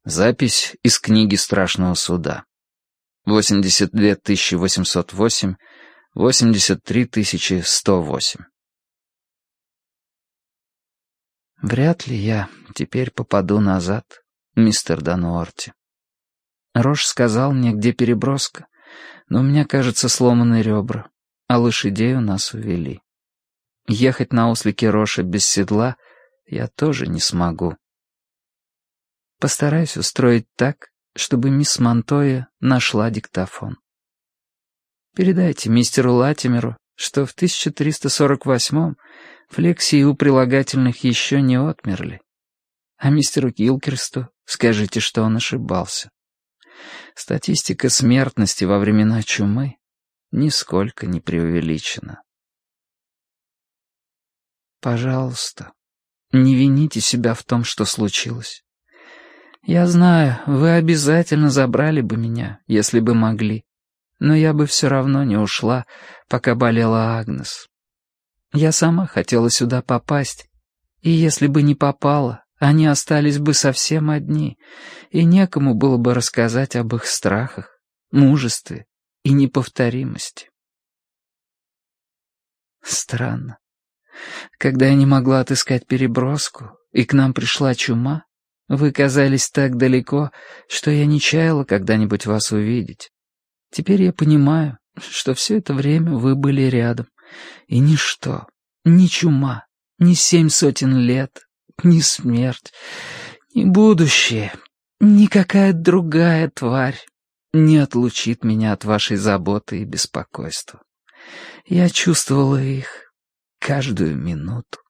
Запись из книги Страшного суда. 82 808, 83 108. Вряд ли я теперь попаду назад, мистер Дануорти. Рош сказал мне, где переброска, но у меня, кажется, сломаны ребра, а лошадей у нас увели. Ехать на ослике Роша без седла я тоже не смогу. Постараюсь устроить так, чтобы мисс Монтоя нашла диктофон. Передайте мистеру Латимеру, что в 1348-м флексии у прилагательных еще не отмерли. А мистеру Гилкерсту скажите, что он ошибался. Статистика смертности во времена чумы нисколько не преувеличена. Пожалуйста, не вините себя в том, что случилось. Я знаю, вы обязательно забрали бы меня, если бы могли, но я бы все равно не ушла, пока болела Агнес. Я сама хотела сюда попасть, и если бы не попала, они остались бы совсем одни, и некому было бы рассказать об их страхах, мужестве и неповторимости. Странно. Когда я не могла отыскать переброску, и к нам пришла чума, вы казались так далеко, что я не чаяла когда-нибудь вас увидеть. Теперь я понимаю, что все это время вы были рядом, и ничто, ни чума, ни 700 лет, ни смерть, ни будущее, ни какая другая тварь не отлучит меня от вашей заботы и беспокойства. Я чувствовала их каждую минуту.